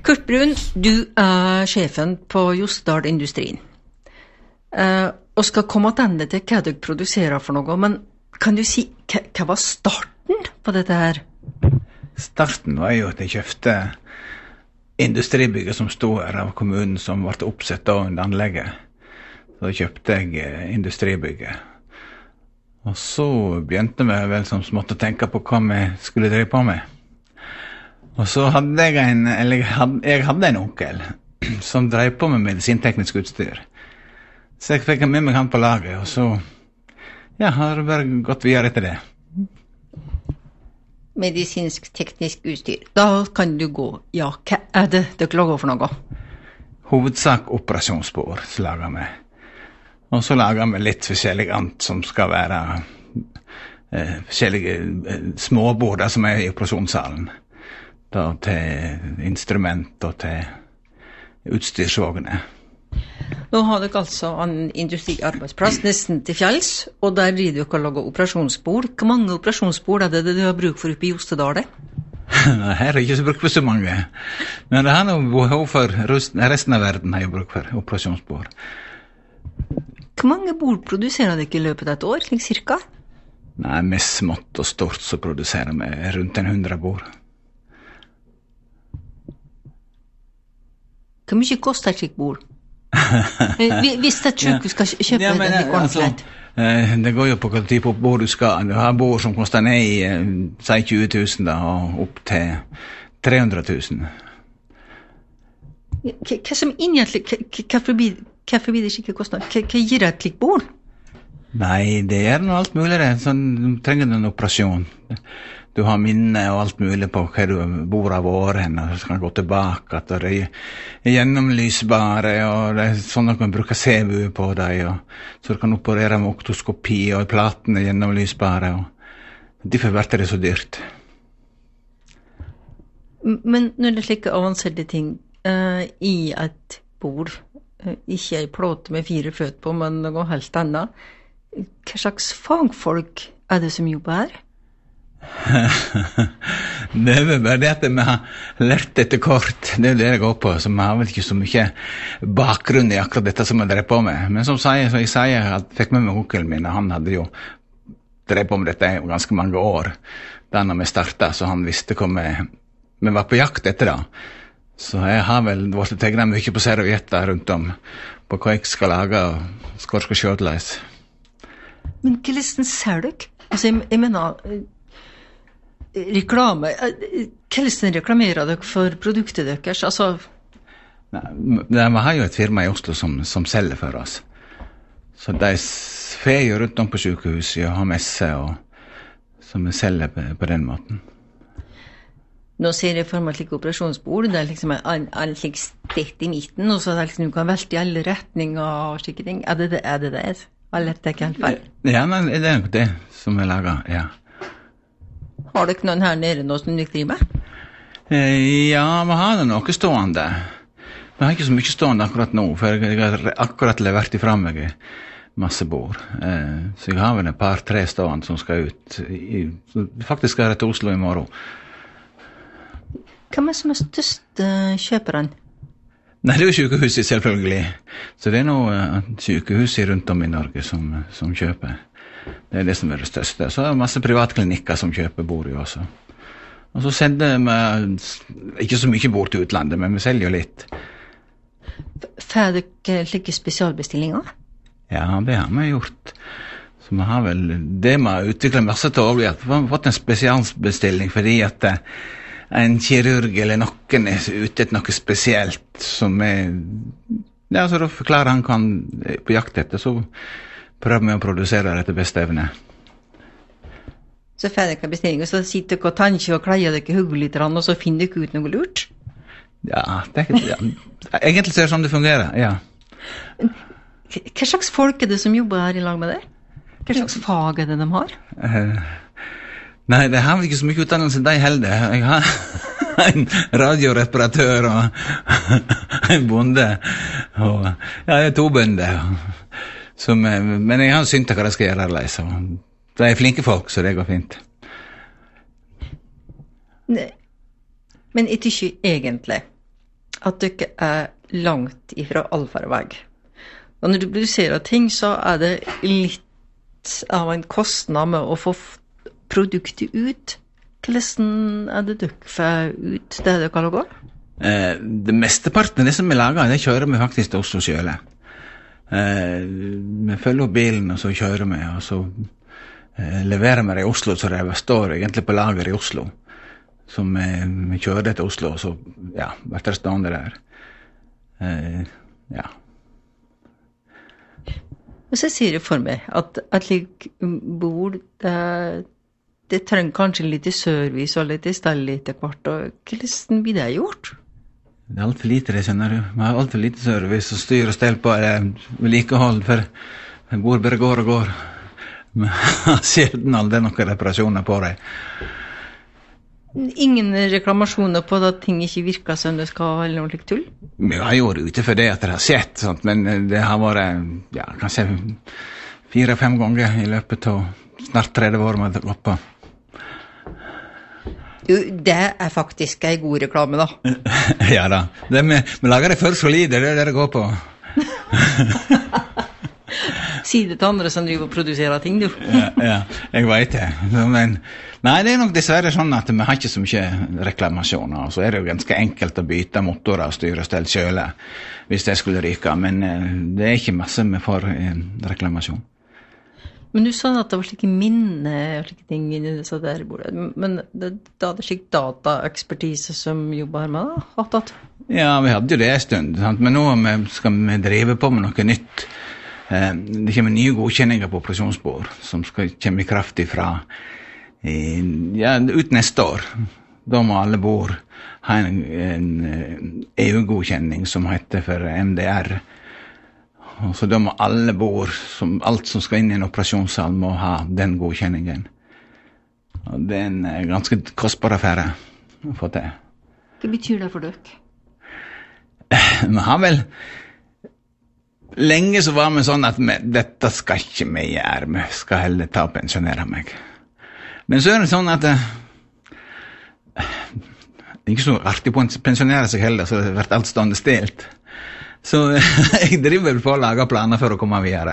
Kurt Brun, du sjefen på Jostedal Industrien. Og skal komme tilbake til hva du produserer for noe, men kan du si, hva var starten på dette her? Starten var jo at jeg kjøpte industribygget som stod her av kommunen som ble oppsett av anlegget. Så kjøpte jeg industribygget. Og så begynte vi vel som smått å tenke på hva vi skulle drive på med. Og så hadde jeg hadde en onkel som drev på med medisinteknisk utstyr. Så jeg fikk med meg han på laget, og så har det bare gått videre etter det. Medisinsk teknisk utstyr. Da kan du gå. Ja, hva det dere lager for noe? Hovedsak operasjonsbord så lager vi. Og så lager vi litt forskjellig annet som skal være forskjellige småbord som i operasjonssalen. Da til instrument og til utstyrsvogner. Nå har dere altså en industriarbeidsplass nesten til fjells, og der driver dere og lager operasjonsbord. Hvor mange operasjonsbord det du har bruk for oppe i Jostedal? Nei, her er ikke så bruk for så mange. Men det har noe behov for resten av verden har jeg bruk for operasjonsbord. Hvor mange bord produserer dere i løpet av et år, slik cirka? Nei, med smått og stort så produserer vi rundt 100 bord. Hvor mye koster et slik bord? Hvis et sykehus skal kjøpe den konflikt? Det går jo på hva type bord du skal. Du har bord som koster ned i, si 20 000 da, og opp til 300 000. Hva som egentlig, hvorfor blir det ikke kostnad? Hva gir et slik bord? Nei, det gjør noe alt mulig det. Sånn, du trenger en operasjon. Du har minne og alt mulig på hva du bor av åren, og du kan gå tilbake, at det er gjennomlysbare, og det er sånn at man bruker CVU på deg, og så du kan operere med oktoskopi, og platene er gjennomlysbare, og derfor blir det så dyrt. Men når det er slike avanserte ting i et bord, ikke en plåte med 4 føtter på, men noe helt annet, hva slags fagfolk er det som jobber her? Det er vel bare det at vi har lært etter kort. Det er det jeg går på, så vi har vel ikke så mye bakgrunn i akkurat dette som vi drev på med. Men som jeg sier, jeg fikk med meg onkelen min, og han hadde jo drev på med dette i ganske mange år da vi startet, så han visste hva vi var på jakt etter da. Så jeg har vel vært tegnet mye på servietter rundt om på hva jeg skal lage og hva jeg skal se til leis. Men hvordan ser dere? Altså, jeg mener reklame. Hvordan reklamerer dere for produktet deres? Altså... Vi har jo et firma i Oslo som selger for oss. Så de fer jo rundt om på sykehuset og har messe, som vi selger på den måten. Nå ser jeg for meg et slik operasjonsbord, det er liksom en slik stett i midten, og så er det liksom, du kan velte i alle retninger og slike ting. Er det det? Eller det kan feil? Ja, men det er nok det som vi lager, ja. Har dere noen her nede nå som dere driver med? Ja, vi har det noe stående. Vi har ikke så mye stående akkurat nå, for jeg har akkurat levert ifra meg masse bord. Så jeg har vel et par-tre stående som skal ut. Faktisk skal jeg til Oslo i morgen. Hvem er som er største kjøperen? Nei, det er jo sykehuset selvfølgelig. Så det er noe sykehuset rundt om i Norge som kjøper. Det er det som er det største. Så er det masse privatklinikker som kjøper bord i også. Og så sender vi ikke så mye bord til utlandet, men vi selger jo litt. Får dere slike spesialbestillinger? Ja, det har vi gjort. Så vi har vel det vi har utviklet masse til å vi har fått en spesialbestilling fordi at en kirurg eller noen er ute etter noe spesielt som ja, så da forklarer han hva han er på jakt etter, så prøver vi å produsere det etter beste evne. Så får dere bestillinger, så sitter dere og tanker og kleier dere hodet litt, og så finner dere ut noe lurt? Ja, egentlig så er det sånn det fungerer, ja. Hva slags folk er det som jobber her i lag med deg? Hva slags fag er det de har? Nei, det har vel ikke så mye utdannelse de heller. Jeg har en radioreparatør og en bonde, og ja, jeg er 2 bønder. Men jeg har syntes hva de skal gjøre her, så de er flinke folk, så det går fint. Nei. Men ikke egentlig. at du ikke langt ifra allfarvei. Og når du produserer ting, så det litt av en kostnad med å få produktet ut. Hvordan det dere får ut det dere kan gå? Det mesteparten av det som vi lager, det kjører vi faktisk til Oslo selv. Vi følger opp bilen, og så kjører vi, og så leverer vi det i Oslo, så det står egentlig på lager i Oslo. Så vi kjører det til Oslo, og så, ja, blir det stående der. Ja. Og så sier jeg for meg at like bor, det trenger kanskje litt service og litt stell etter hvert, og hvordan blir det gjort? Det alt for lite, det skjønner du. Vi har alt for lite service og styr og stell på vedlikehold, for det bor bare går og går. Vi har sjelden aldri noen reparasjoner på det. Ingen reklamasjoner på at ting ikke virker som det skal, eller noe slikt tull? Vi har jo vært ute for det at det har skjett, sant? Men det har vært, ja, kanskje 4-5 ganger i løpet av snart 30 år med å gå på. Jo, det faktisk en god reklame, da. Ja da. Vi lager det for solide, det det går på. Si det til andre som driver og produserer ting, du. Ja, jeg vet det. Men, nei, det nok dessverre sånn at vi har ikke så mye reklamasjoner, og så det jo ganske enkelt å byte motorer og styre og stelle selv, hvis det skulle ryke, men det ikke masse vi får reklamasjon. Men du sa at det var slike minne og slike ting i disse der bordet, men det det slik dataekspertise som jobber med det? Ja, vi hadde jo det en stund, sant? Men nå skal vi drive på med noe nytt. Det kommer nye godkjenninger på operasjonsbord som skal komme i kraft ifra ut neste år. Da må alle bord ha en EU-godkjenning som heter for MDR. Og så da må alle bord, alt som skal inn i en operasjonssal, må ha den godkjenningen. Og det en ganske kostbar affære å få til. Hva betyr det for dere? Vi har vel lenge så var vi sånn at dette skal ikke vi gjøre, vi skal heller ta og pensjonere meg. Men så det sånn at det ikke så artig på å pensjonere seg heller, så det blir alt stående stilt. Så jeg driver på å lage planer for å komme videre.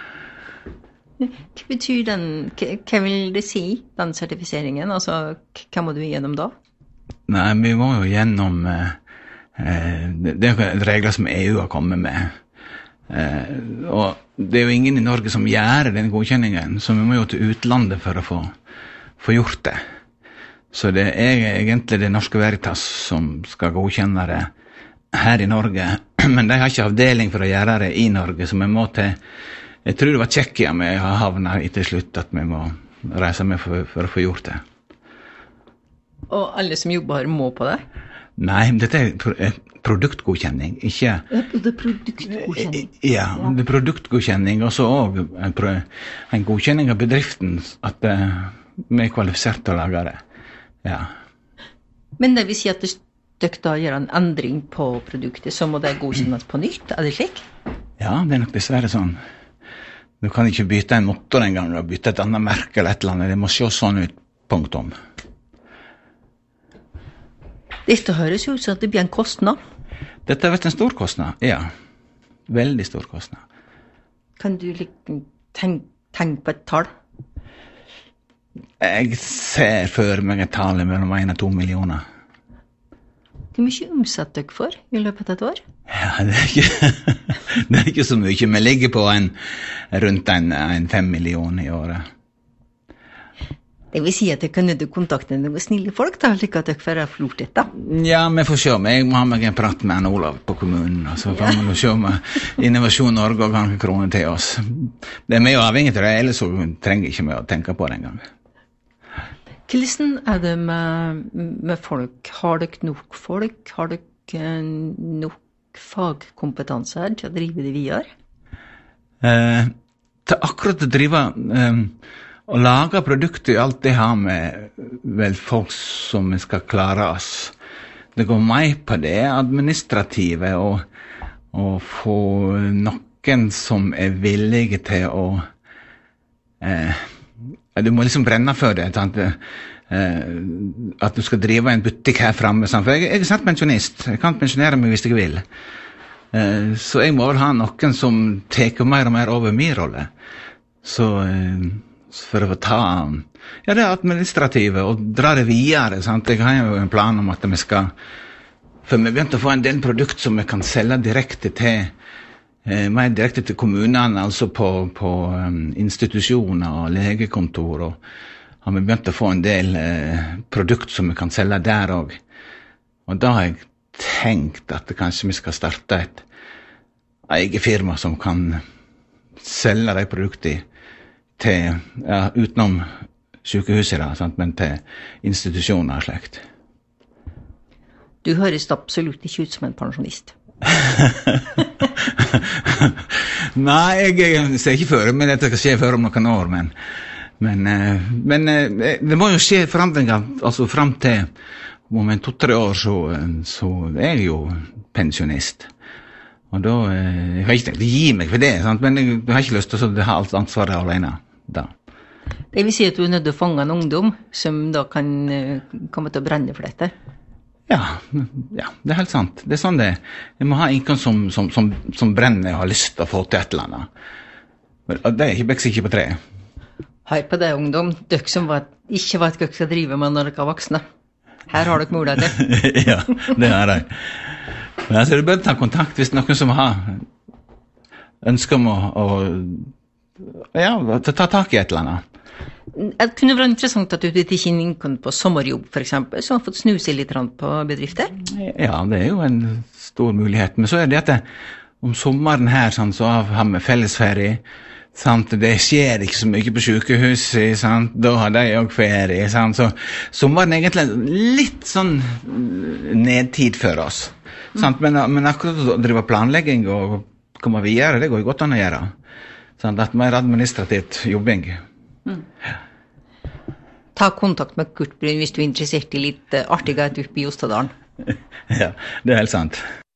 Hva betyr den, hva vil det si, den sertifiseringen? Altså, hva må du gjennom da? Nei, vi må jo gjennom det regler som EU har kommet med. Og det jo ingen i Norge som gjør den godkjenningen, så vi må jo til utlandet for å få gjort det. Så det egentlig det Norske Veritas som skal godkjenne det her i Norge, men de har ikke avdeling for å gjøre det i Norge, så vi må til, jeg tror det var Tsjekkia vi har havnet i til slutt, at vi må reise med for å få gjort det. Og alle som jobber her må på det? Nei, dette produktgodkjenning, ikke... Det produktgodkjenning? Ja, det produktgodkjenning, og så også en godkjenning av bedriften, at vi kvalifisert til å lage det. Ja. Men det vil si at dere da gjør en endring på produktet, så må det godkjennes på nytt, det slik? Ja, det nok dessverre sånn. Du kan ikke bytte en motor en gang, og bytte et annet merke eller et eller annet, det må se sånn ut, punktum. Dette høres jo ut som at det blir en kostnad. Dette har vært en stor kostnad, ja. Veldig stor kostnad. Kan du tenke på et tall? Jeg ser for meg et tall mellom 1 og 2 millioner. Hvor mye omsetter dere for i løpet av et år? Ja, det ikke så mye. Vi ligger på rundt 5 millioner i året. Det vil si at dere kan kontakte noen snille folk, da, slik at dere får flort dette. Ja, vi får se. Jeg må ha meg en prat med Olav på kommunen, og så får vi se med Innovasjon Norge og kanskje kroner til oss. Det vi jo avhengig av det, ellers så trenger ikke vi å tenke på det engang. Hvordan det med folk? Har dere nok folk? Har dere nok fagkompetanse her til å drive det videre? Til akkurat å drive og lage produkter, alt det har med vel folk som vi skal klare oss. Det går meg på det administrative og få noen som villige til å du må liksom brenne for det. at du skal drive en butikk her fremme, sant? For jeg er snart pensjonist, jeg kan pensjonere meg hvis jeg vil. Så jeg må vel ha noen som teker mer og mer over min rolle. Så for å ta det administrative og dra det videre, sant? Jeg har jo en plan om at vi skal, for vi begynte å få en del produkt som vi kan selge direkte til, mer direkte til kommunene, altså på institusjoner og legekontor, og har vi begynt å få en del produkt som vi kan selge der også. Og da har jeg tenkt at kanskje vi skal starte et eget firma som kan selge de produktene til, utenom sykehuset da, sant? Men til institusjoner og slekt. Du høres absolutt ikke ut som en pensjonist. Nei, jeg ser ikke for meg dette skal skje før om noen år, men det må jo skje forandringer, altså frem til om 2-3 år så er jeg jo pensjonist. Og da, jeg har ikke tenkt å gi meg for det, sant? Men jeg har ikke lyst til å ha alt ansvaret alene da. Det vil si at du er nødt til å fange en ungdom som da kan komme til å brenne for dette? Ja, det er helt sant. Det er sånn det. Jeg må ha noen som brenner og har lyst til å få til et eller annet. Det er ikke sikker på treet. Hør på det, ungdom. Dere som ikke vet hva dere skal drive med når dere er voksne. Her har dere muligheter. Ja, det er det. Men altså, du bør ta kontakt hvis noen som har ønsker om å ta tak i et eller annet. Det kunne vært interessant at du ikke inn på sommerjobb, for eksempel, så har fått snuse litt på bedrifter. Ja, det er jo en stor mulighet. Men så er det at om sommeren her, sånn, så har vi fellesferie. Sant? Det skjer ikke så mye på sykehuset, sant? Da har de også ferie. Sant? Så sommeren er egentlig litt sånn nedtid for oss. Sant? Men akkurat å drive planlegging og komme videre, det går jo godt an å gjøre. Sant? At mer administrativt jobbing. Ta kontakt med Kurt Bryn hvis du er interessert i litt artighet oppe i Ostadalen. Ja, det er helt sant.